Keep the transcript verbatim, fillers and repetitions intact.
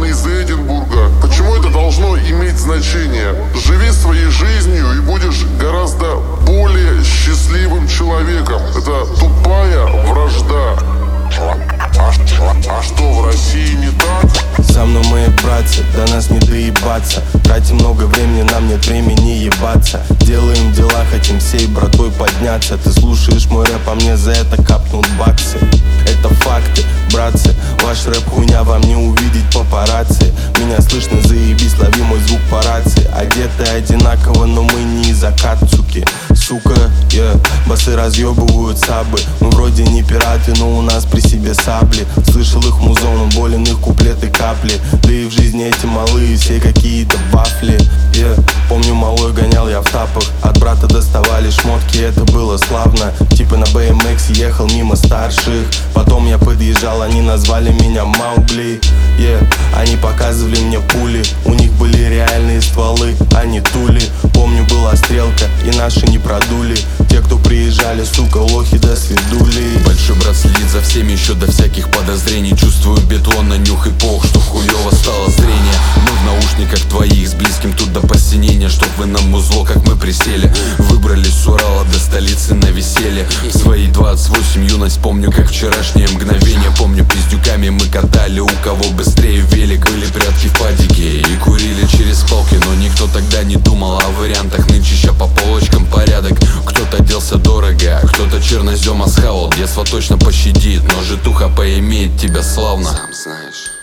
парни из Эдинбурга. Почему это должно иметь значение? Живи своей жизнью и будешь гораздо более счастливым человеком. Это тупая вражда. А, а, а что, в России не так? За мной мои братцы, до нас не доебаться. Тратим много времени, нам нет времени ебаться. Делаем дела, хотим всей братвой подняться. Ты слушаешь мой рэп, а мне за это капнут баксы. Это факты, братцы, ваш рэп хуйня, вам не увидеть папарацци. Меня слышно, заебись, лови мой звук по рации. Одеты одинаково, но мы не из Акацуки. Сука, yeah. Басы разъебывают сабы. Мы вроде не пираты, но у нас при себе сабли. Слышал их музон, болен их куплеты капли. Да и в жизни эти малые все какие-то вафли, yeah. Помню, малой гонял я в тапах. От брата доставали шмотки, это было славно. Типа на бэ эм икс ехал мимо старших. Потом я подъезжал, они назвали меня Маугли, yeah. Они показывали мне пули. У них были реальные стволы, а не тули. Помню, была стрелка, и наши не продули. Те, кто приезжали, сука, лохи до свидули. Большой брат следит за всеми еще до всяких подозрений. Чувствую бетон на нюх и пох, что хуёво стало зрение. Мы в наушниках твоих, с близким тут до посинения. Чтоб вы нам музло, как мы присели. Выбрались с Урала до столицы на веселье. Свои двадцать восемь юность помню, как вчерашнее мгновение. Помню, пиздюками мы катали, у кого быстрее велик. Были прятки в падике и курили через полки. Но никто тогда не думал о вариантах. Нынче ща по полочкам порядок. Кто-то оделся дорого, кто-то чернозема схавал. Детство точно пощадит, но житуха поимеет тебя славно. Сам знаешь.